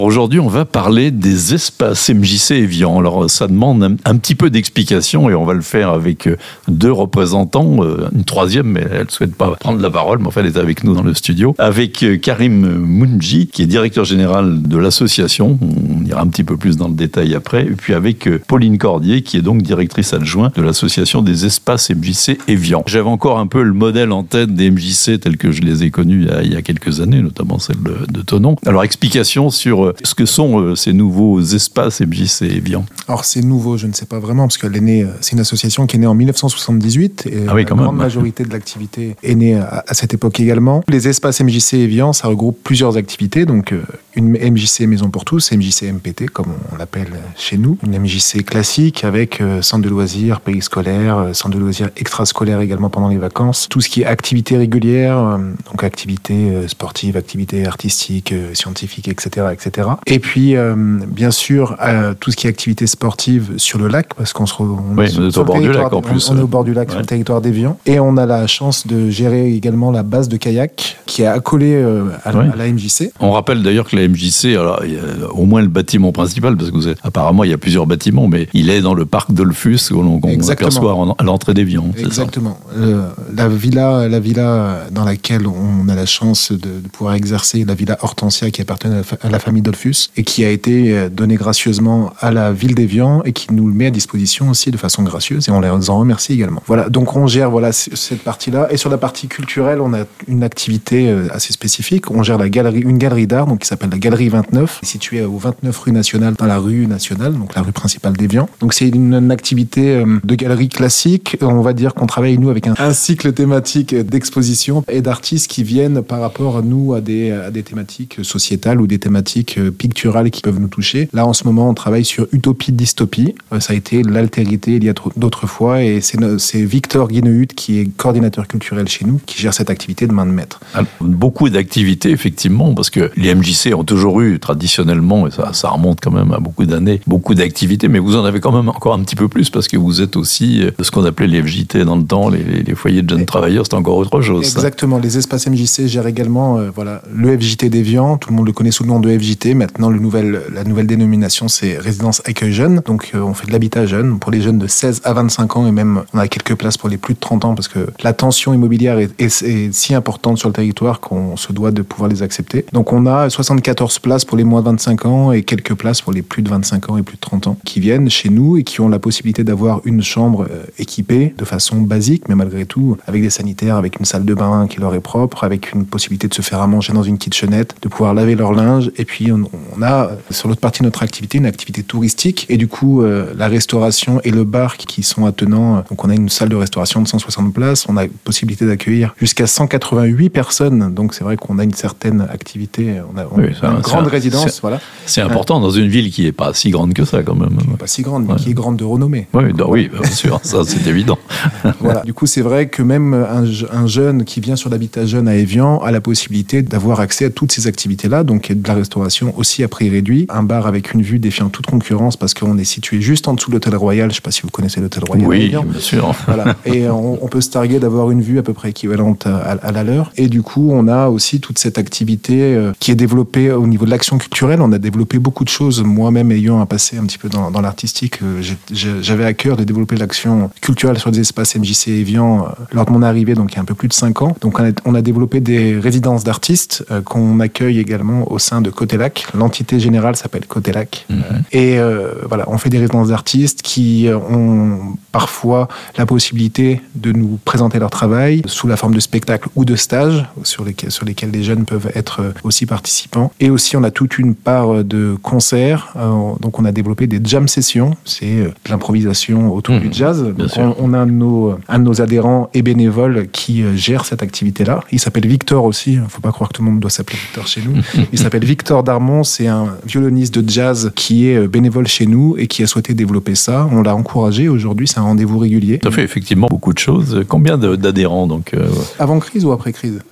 Aujourd'hui, on va parler des espaces MJC Évian. Alors, ça demande un petit peu d'explication et on va le faire avec deux représentants, une troisième, mais elle ne souhaite pas prendre la parole, mais enfin, elle est avec nous dans le studio, avec Karim Mounji, qui est directeur général de l'association. On ira un petit peu plus dans le détail après. Et puis avec Pauline Cordier, qui est donc directrice adjointe de l'association des espaces MJC Évian. J'avais encore un peu le modèle en tête des MJC tels que je les ai connus il y a quelques années, notamment celle de Thonon. Alors, explication sur ce que sont ces nouveaux espaces MJC Évian. Alors, c'est nouveau, je ne sais pas vraiment, parce qu'elle est née, c'est une association qui est née en 1978, et la grande majorité de l'activité est née à cette époque également. Les espaces MJC Évian, ça regroupe plusieurs activités, donc une MJC Maison pour tous, MJC MPT, comme on l'appelle chez nous, une MJC classique avec centre de loisirs, périscolaire, centre de loisirs extrascolaire également pendant les vacances, tout ce qui est activité régulière, donc activités sportives, activités artistiques, scientifiques, etc., etc. Et puis, bien sûr, tout ce qui est activité sportive sur le lac, parce qu'on est au bord du lac en plus. On est au bord du lac, sur le territoire d'Évian. Et on a la chance de gérer également la base de kayak qui est accolée à la MJC. On rappelle d'ailleurs que la MJC, alors, il y a au moins le bâtiment principal, parce que apparemment il y a plusieurs bâtiments, mais il est dans le parc Dollfus qu'on aperçoit à l'entrée d'Évian. Exactement. La villa dans laquelle on a la chance de pouvoir exercer, la villa Hortensia qui appartenait à la famille Dollfus et qui a été donnée gracieusement à la ville d'Évian et qui nous le met à disposition aussi de façon gracieuse et on les en remercie également. Voilà, donc on gère cette partie-là et sur la partie culturelle, on a une activité assez spécifique. On gère une galerie d'art donc qui s'appelle la Galerie 29, située au 29 rue Nationale, dans la rue Nationale, donc la rue principale d'Évian. Donc c'est une activité de galerie classique. On va dire qu'on travaille nous avec un cycle thématique d'exposition et d'artistes qui viennent par rapport à nous à des thématiques sociétales ou des thématiques picturales qui peuvent nous toucher. Là en ce moment on travaille sur Utopie dystopie. Ça a été l'altérité il y a d'autres fois et c'est Victor Guinehut qui est coordinateur culturel chez nous qui gère cette activité de main de maître. Beaucoup d'activités effectivement parce que les MJC ont toujours eu traditionnellement, et ça remonte quand même à beaucoup d'années, beaucoup d'activités, mais vous en avez quand même encore un petit peu plus parce que vous êtes aussi ce qu'on appelait les FJT dans le temps, les foyers de jeunes travailleurs, c'est encore autre chose. Exactement, les espaces MJC gèrent également le FJT d'Évian, tout le monde le connaît sous le nom de FJT, maintenant la nouvelle dénomination c'est Résidence Accueil Jeune, donc on fait de l'habitat jeune pour les jeunes de 16 à 25 ans et même on a quelques places pour les plus de 30 ans parce que la tension immobilière est si importante sur le territoire qu'on se doit de pouvoir les accepter. Donc on a 74 places pour les moins de 25 ans et quelques places pour les plus de 25 ans et plus de 30 ans qui viennent chez nous et qui ont la possibilité d'avoir une chambre équipée de façon basique, mais malgré tout avec des sanitaires, avec une salle de bain qui leur est propre, avec une possibilité de se faire à manger dans une kitchenette, de pouvoir laver leur linge. Et puis on a sur l'autre partie de notre activité une activité touristique et du coup la restauration et le bar qui sont attenants. Donc on a une salle de restauration de 160 places, on a possibilité d'accueillir jusqu'à 188 personnes. Donc c'est vrai qu'on a une certaine activité, on a une grande résidence. Voilà. C'est important dans une ville qui n'est pas si grande que ça quand même. Qui n'est pas si grande, mais qui est grande de renommée. Oui, bien sûr, ça c'est évident. Voilà. Du coup, c'est vrai que même un jeune qui vient sur l'habitat jeune à Évian a la possibilité d'avoir accès à toutes ces activités-là, donc de la restauration aussi à prix réduit, un bar avec une vue défiant toute concurrence parce qu'on est situé juste en dessous de l'hôtel Royal. Je ne sais pas si vous connaissez l'hôtel Royal. Oui, bien sûr. Voilà. Et on peut se targuer d'avoir une vue à peu près équivalente à la leur. Et du coup, on a aussi toute cette activité qui est développée au niveau de l'action culturelle. On a développé beaucoup de choses. Moi-même, ayant un passé un petit peu dans l'artistique, j'avais à cœur de développer l'action culturelle sur des espaces MJC Évian lors de mon arrivée, donc il y a un peu plus de 5 ans. Donc on a développé des résidences d'artistes qu'on accueille également au sein de Côté Lac. L'entité générale s'appelle Côté Lac. Et voilà, on fait des résidences d'artistes qui ont parfois la possibilité de nous présenter leur travail sous la forme de spectacles ou de stages sur lesquels les jeunes peuvent être aussi participants. Et aussi, on a toute une part de concerts. Donc on a développé des jam sessions. C'est de l'improvisation autour du jazz. Donc on a un de nos adhérents et bénévoles qui gère cette activité-là. Il s'appelle Victor aussi. Il ne faut pas croire que tout le monde doit s'appeler Victor chez nous. Il s'appelle Victor Darmon. C'est un violoniste de jazz qui est bénévole chez nous et qui a souhaité développer ça. On l'a encouragé. Aujourd'hui, c'est un rendez-vous régulier. Ça fait effectivement beaucoup de choses. Combien d'adhérents donc Avant crise ou après crise?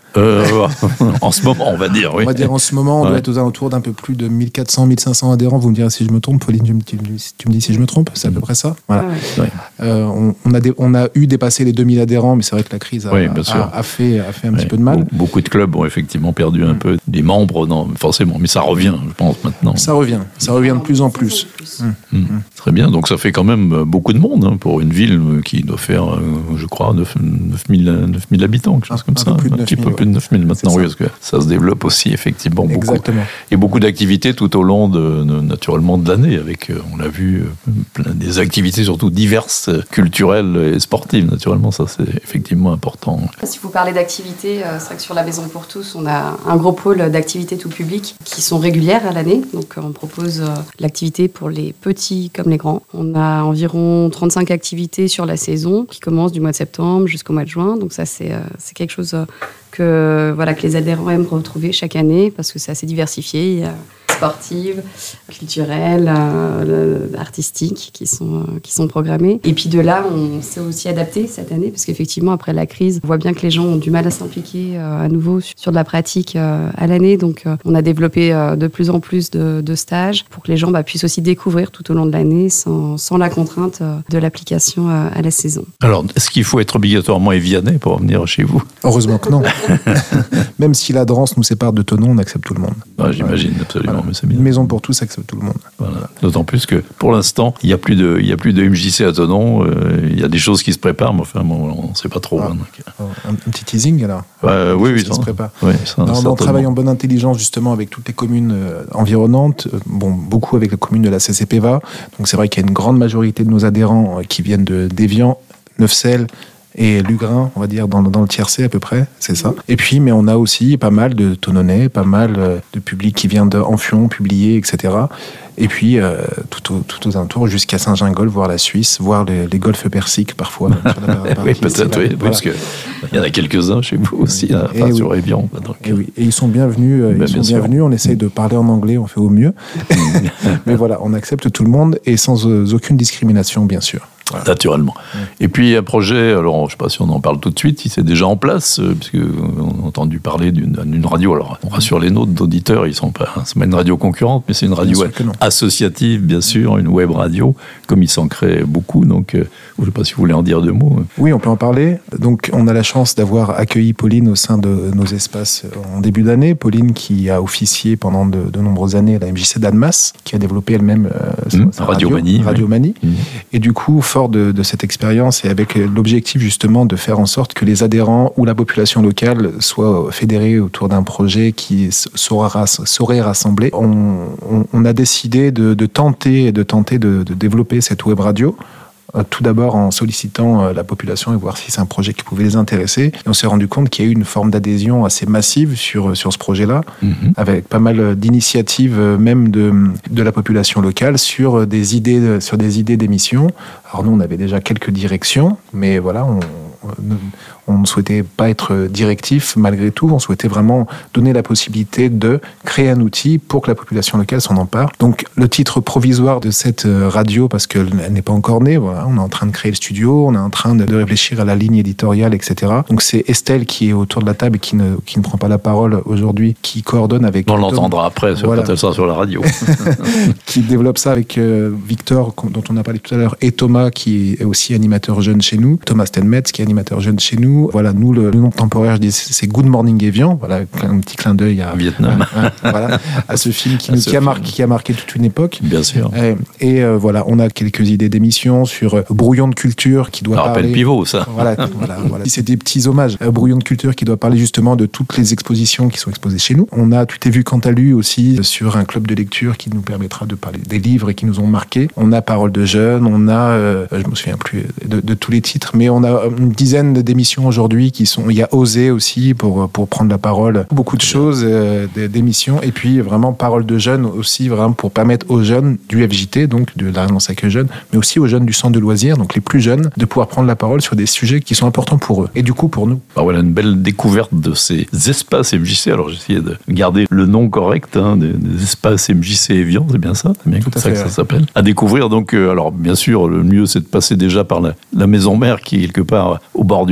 En ce moment, on va dire, oui. On va dire en ce moment, on doit être aux alentours d'un peu plus de 1400, 1500 adhérents. Vous me direz si je me trompe. Pauline, tu me dis si je me trompe. C'est à peu près ça. Voilà. On a eu dépassé les 2000 adhérents, mais c'est vrai que la crise a fait un petit peu de mal. Beaucoup de clubs ont effectivement perdu un peu des membres, non, forcément. Mais ça revient, je pense, maintenant. Ça revient de plus en plus. Très bien. Donc ça fait quand même beaucoup de monde pour une ville qui doit faire, je crois, 9000 habitants, quelque chose comme ça. Un petit peu plus de 9000 maintenant, oui, parce que ça se développe aussi effectivement beaucoup. Exactement. Et beaucoup d'activités tout au long naturellement de l'année, avec, on l'a vu, des activités surtout diverses, culturelles et sportives. Naturellement, ça c'est effectivement important. Si vous parlez d'activités, c'est vrai que sur la Maison pour tous, on a un gros pôle d'activités tout public qui sont régulières à l'année. Donc on propose l'activité pour les petits comme les grands. On a environ 35 activités sur la saison qui commencent du mois de septembre jusqu'au mois de juin. Donc ça, c'est quelque chose que les adhérents aiment retrouver chaque année parce que c'est assez diversifié. Sportives, culturelles, artistiques qui sont programmées. Et puis de là, on s'est aussi adapté cette année parce qu'effectivement, après la crise, on voit bien que les gens ont du mal à s'impliquer à nouveau sur de la pratique à l'année. Donc, on a développé de plus en plus de stages pour que les gens puissent aussi découvrir tout au long de l'année sans la contrainte de l'application à la saison. Alors, est-ce qu'il faut être obligatoirement évianais pour venir chez vous ? Heureusement que non. Même si la Drance nous sépare de Thonon, on accepte tout le monde. J'imagine, absolument. Voilà. Une maison pour tous accepte tout le monde. Voilà. D'autant plus que pour l'instant, il n'y a plus de MJC à Thonon. Il y a des choses qui se préparent, mais enfin, on ne sait pas trop. Un petit teasing alors. Oui, ça se prépare. Oui, on travaille en bonne intelligence justement avec toutes les communes environnantes, beaucoup avec la commune de la CCPVA. Donc c'est vrai qu'il y a une grande majorité de nos adhérents qui viennent d'Évian, Neufchâtel et Lugrin, on va dire, dans le tiercé à peu près, c'est ça. Et puis, mais on a aussi pas mal de Thononnais, pas mal de public qui vient d'Amphion, Publié, etc. Et puis, tout aux alentours, jusqu'à Saint-Gingol, voir la Suisse, voir les golfs persiques parfois. Oui, peut-être, oui, parce qu'il y en a quelques-uns chez vous aussi, sur Évian. Et ils sont bienvenus, on essaye de parler en anglais, on fait au mieux. Mais voilà, on accepte tout le monde et sans aucune discrimination, bien sûr. Voilà. Naturellement. Et puis un projet, alors je ne sais pas si on en parle tout de suite, il s'est déjà en place, puisqu'on a entendu parler d'une radio. Alors on rassure les nôtres d'auditeurs, c'est pas une radio concurrente, mais c'est une radio associative, bien sûr, une web radio, comme il s'en crée beaucoup. Donc je ne sais pas si vous voulez en dire deux mots. Oui, on peut en parler. Donc on a la chance d'avoir accueilli Pauline au sein de nos espaces en début d'année. Pauline qui a officié pendant de nombreuses années à la MJC d'Annemasse, qui a développé elle-même sa Radio Manie. Et du coup, de cette expérience et avec l'objectif justement de faire en sorte que les adhérents ou la population locale soient fédérés autour d'un projet qui saurait rassembler. On a décidé de tenter de développer cette web radio. Tout d'abord en sollicitant la population et voir si c'est un projet qui pouvait les intéresser. Et on s'est rendu compte qu'il y a eu une forme d'adhésion assez massive sur ce projet-là, avec pas mal d'initiatives même de la population locale sur des idées d'émissions. Alors nous, on avait déjà quelques directions, mais voilà, on ne souhaitait pas être directif malgré tout. On souhaitait vraiment donner la possibilité de créer un outil pour que la population locale s'en empare. Donc le titre provisoire de cette radio, parce qu'elle n'est pas encore née, voilà, on est en train de créer le studio, on est en train de réfléchir à la ligne éditoriale, etc. Donc c'est Estelle qui est autour de la table et qui ne prend pas la parole aujourd'hui, qui coordonne avec... On l'entendra après, quand elle sera sur la radio. Qui développe ça avec Victor, dont on a parlé tout à l'heure, et Thomas, qui est aussi animateur jeune chez nous. Thomas Stenmetz, qui est animateur jeune chez nous. Voilà, nous, le nom temporaire, je dis, c'est Good Morning Évian. Voilà, un petit clin d'œil à Vietnam. À ce film qui a marqué toute une époque. Bien sûr. Et voilà, on a quelques idées d'émissions sur Brouillon de culture qui doit parler... rappelle Pivot, ça. Voilà. C'est des petits hommages. Brouillon de culture qui doit parler justement de toutes les expositions qui sont exposées chez nous. On a Tu t'es vu quand t'as lu aussi sur un club de lecture qui nous permettra de parler des livres et qui nous ont marqués. On a Parole de jeunes, on a, je me souviens plus de tous les titres, mais on a une dizaine d'émissions aujourd'hui qui sont... Il y a Oser aussi pour prendre la parole. Beaucoup de choses, d'émissions. Et puis vraiment Parole de jeunes aussi, vraiment pour permettre aux jeunes du FJT, donc de la Relance Accueil Jeunes, mais aussi aux jeunes du centre de loisirs, donc les plus jeunes, de pouvoir prendre la parole sur des sujets qui sont importants pour eux. Et du coup, pour nous. Alors voilà une belle découverte de ces espaces MJC. Alors j'essayais de garder le nom correct, des espaces MJC Évian, c'est bien ça? C'est bien comme ça que ça s'appelle. À découvrir, donc, alors bien sûr, le mieux c'est de passer déjà par la maison mère qui est quelque part au bord du lac à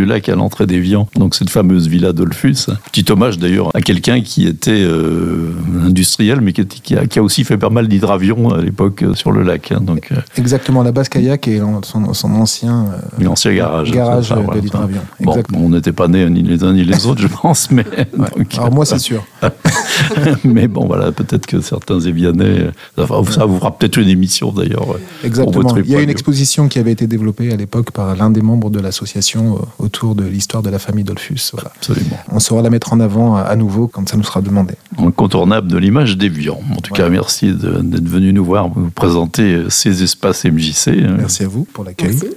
l'entrée d'Évian, donc cette fameuse Villa Dollfus. Petit hommage d'ailleurs à quelqu'un qui était industriel, mais qui a aussi fait pas mal d'hydravions à l'époque sur le lac. Donc, exactement, la base kayak et son ancien garage de l'hydravion. Bon, on n'était pas nés ni les uns ni les autres, je pense, mais... Ouais. Donc, alors moi, c'est sûr. Mais bon, voilà, peut-être que certains Évianais... Ça vous fera peut-être une émission, d'ailleurs. Exactement. Il y a une exposition qui avait été développée à l'époque par l'un des membres de l'association autour de l'histoire de la famille Dollfus. Voilà. Absolument. On saura la mettre en avant à nouveau quand ça nous sera demandé. Incontournable de l'image d'Évian. En tout cas, merci d'être venu nous voir, vous présenter ces espaces MJC. Merci à vous pour l'accueil. Merci.